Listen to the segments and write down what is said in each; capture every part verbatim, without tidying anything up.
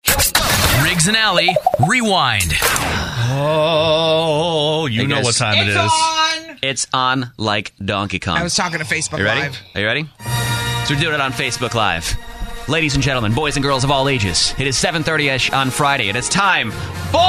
Riggs and Alley, rewind. Oh, you Hey, know guys. what time it It's is. on. It's on like Donkey Kong. I was talking to Facebook you ready? Live. Are you ready? So we're doing it on Facebook Live. Ladies and gentlemen, boys and girls of all ages, it is seven thirty-ish on Friday, and it's time for...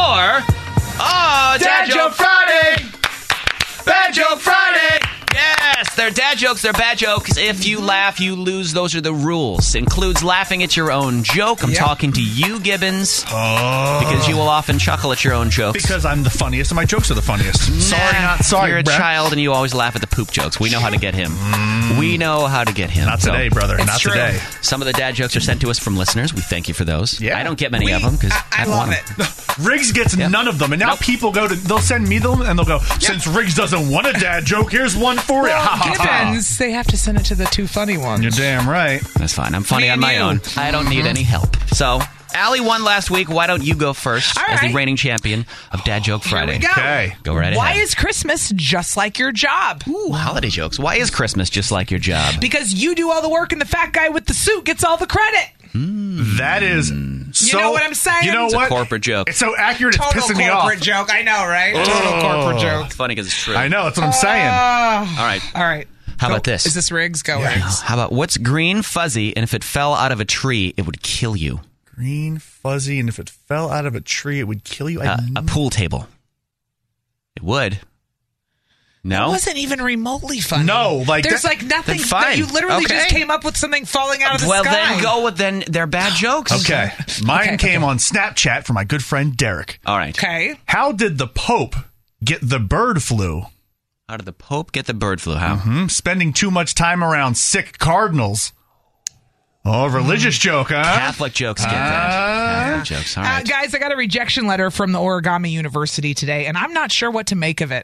Oh, Dad, Joke Friday! Bad Joke Friday! Yes, they're dad jokes, they're bad jokes. If you laugh, you lose. Those are the rules. Includes laughing at your own joke. I'm Yep. talking to you, Gibbons, Oh. because you will often chuckle at your own jokes. Because I'm the funniest and my jokes are the funniest. Sorry, Nah, not sorry, You're a bruh. child and you always laugh at the poop jokes. We know how to get him. We know how to get him. Not So, today, brother. It's Not true. today. some of the dad jokes are sent to us from listeners. We thank you for those. Yeah. I don't get many We- of them because I, I love it. Riggs gets Yep. none of them, and now Nope. people go to. They'll send me them, and they'll go. Since Riggs doesn't want a dad joke, here's one for you. Ha, ha, ha. Gibbons, they have to send it to the two funny ones. You're damn right. That's fine. I'm funny Me on and my you. own. I don't need any help. So, Allie won last week. Why don't you go first All as the right. reigning champion of Dad Joke Here we Friday? go. Okay. Go right Why ahead. is Christmas just like your job? Ooh, holiday jokes. Why is Christmas just like your job? Because you do all the work and the fat guy with the suit gets all the credit. That is so. know what I'm saying? You know It's a what? corporate joke. It's so accurate. It's Total pissing me off. corporate joke. I know, right? Total corporate joke. It's funny because it's true. I know. That's what I'm saying. Uh, All right. all right. How Go- about this? Is this Riggs? Go, Yeah. Riggs. How about what's green, fuzzy, and if it fell out of a tree, it would kill you? Green, fuzzy, and if it fell out of a tree, it would kill you. I Uh, a pool table. It would. No? It wasn't even remotely funny. No, like there's that- like nothing. Then fine. That you literally Okay. just came up with something falling out of the well, sky. then go with then they're bad jokes. Okay. Mine Okay, came okay. on Snapchat from my good friend Derek. All right. Okay. How did the Pope get the bird flu? How did the Pope get the bird flu? How? Hmm? Spending too much time around sick cardinals. Oh, religious joke, huh? Catholic jokes get that. Catholic jokes. All Uh, right. guys, I got a rejection letter from the Origami University today, and I'm not sure what to make of it.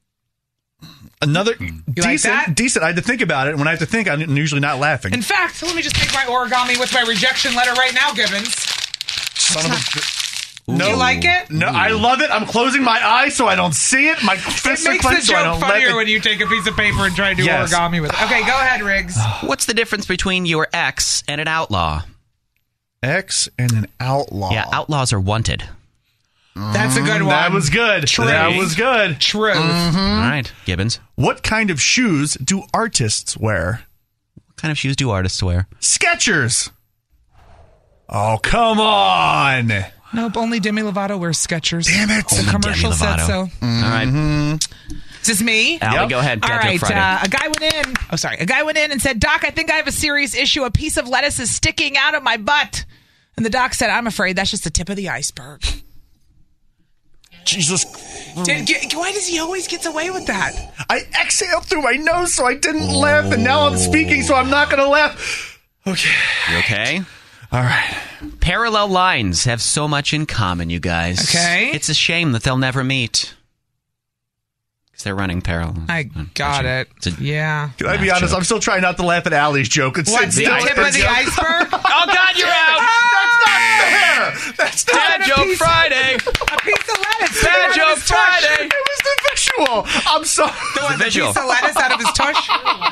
Another like decent, that? decent. I had to think about it. And when I have to think, I'm usually not laughing. In fact, let me just make my origami with my rejection letter right now, Gibbons. Son of a- Do you like it? No, I love it. I'm closing my eyes so I don't see it. My It fists are makes the clenched so I joke don't let funnier it. when you take a piece of paper and try to do Yes. origami with it. Okay, go ahead, Riggs. What's the difference between your ex and an outlaw? X and an outlaw. Yeah, outlaws are wanted. That's a good one. That was good. True. That was good. Truth. All right, Gibbons. What kind of shoes do artists wear? What kind of shoes do artists wear? Skechers. Oh, come on. Nope, only Demi Lovato wears Skechers. Damn it. The Only commercial Demi said Lovato. so. All right. Is this me? Allie, Yep. go ahead. All Dad Joke right, Friday. uh, a guy went in. Oh, sorry. A guy went in and said, "Doc, I think I have a serious issue. A piece of lettuce is sticking out of my butt." And the doc said, "I'm afraid that's just the tip of the iceberg." Jesus. Did, get, why does he always get away with that? I exhaled through my nose so I didn't laugh, and now I'm speaking so I'm not going to laugh. Okay. You okay? All right. Parallel lines have so much in common, you guys. Okay. It's a shame that they'll never meet. Because they're running parallel. I got it. It's a- Yeah. Can I be Nice honest? joke. I'm still trying not to laugh at Allie's joke. It's What's it's the still tip a of the joke. iceberg? Oh, God, you're out! That's not fair. That's not Dad a Joke piece- Friday! A piece of lettuce. Dad out of Joke his tush. Friday! It was the visual. I'm sorry. The visual. A piece of lettuce out of his tush.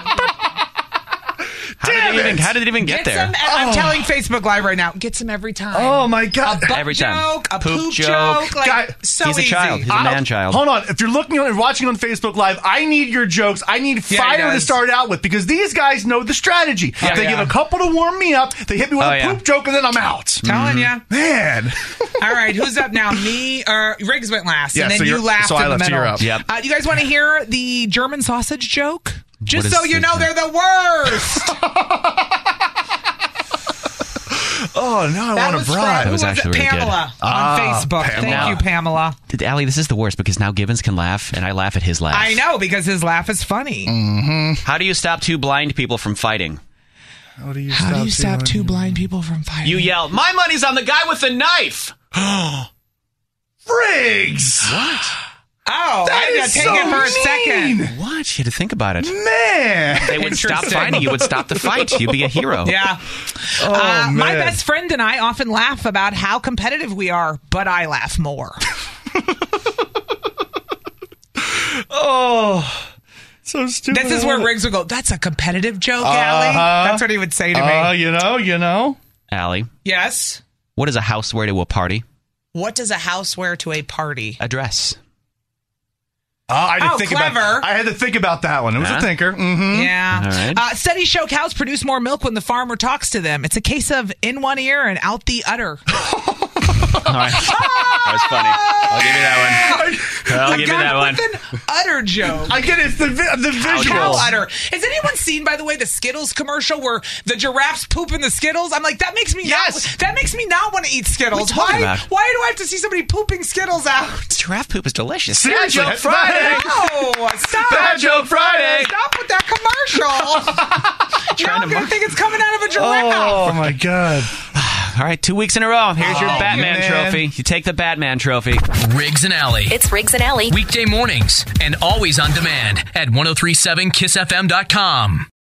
How did, Damn it even, it. how did it even get, Get there? some, and I'm telling Facebook Live right now, get some every time. Oh, my God. A butt Every time. joke, a Poop poop, joke. joke. Like, Guy- so He's a easy. child. He's a I don't- man child. Hold on. If you're looking on watching on Facebook Live, I need your jokes. I need Yeah, he fire to does. start out with because these guys know the strategy. Yeah, they yeah. give a couple to warm me up. They hit me with Oh, a yeah. poop joke, and then I'm out. Telling ya. Man. All right, who's up now? Me or Riggs went last, Yeah, and then so you you're- laughed so I in the left, so middle. you're up. Yep. Uh, you guys want to hear the German sausage joke? Just What so is you the- know, they're the worst. Oh, no, I That want was to from bribe. who was was actually it? really good. Pamela Ah, on Facebook. Pamela. Thank you, Pamela. Did- Allie, this is the worst because now Gibbons can laugh, and I laugh at his laugh. I know because his laugh is funny. How do you stop two blind people from fighting? How do you How do you stop doing- two blind people from fighting? You yell, "My money's on the guy with the knife!" Friggs? What? Oh, That I had to is take so it for a mean. second. What? You had to think about it. Man. They would stop Interesting. fighting. You would stop the fight. You'd be a hero. Yeah. Oh, Uh, man. my best friend and I often laugh about how competitive we are, but I laugh more. Oh, so stupid. This is where Riggs would go, "That's a competitive joke, Uh-huh. Allie." That's what he would say to me. Uh, you know, you know. Allie, Yes. What does a house wear to a party? What does a house wear to a party? A dress. Oh, I didn't Oh, think clever. about. I had to think about that one. It was Huh? a thinker. Mm-hmm. Yeah. All right. Uh, studies show cows produce more milk when the farmer talks to them. It's a case of in one ear and out the udder. All right. That was funny. I'll give you that one. I'll A give you guy that one. with an udder joke. I get it. It's the vi- the visual. Cow udder. Has anyone seen, by the way, the Skittles commercial where the giraffes poop in the Skittles? I'm like, that makes me Yes. not, that makes me not want to eat Skittles. What are you Why? talking about? Why do I have to see somebody pooping Skittles out? Giraffe poop is delicious. Seriously, Dad joke Friday. No, stop. Dad joke Friday. Stop with that commercial. now Trying I'm to going to mar- think it's coming out of a giraffe. Oh my god. All right, two weeks in a row. Here's your Oh, Batman man. trophy. You take the Batman trophy. Riggs and Alley. It's Riggs and Alley. Weekday mornings and always on demand at ten thirty-seven kiss f m dot com.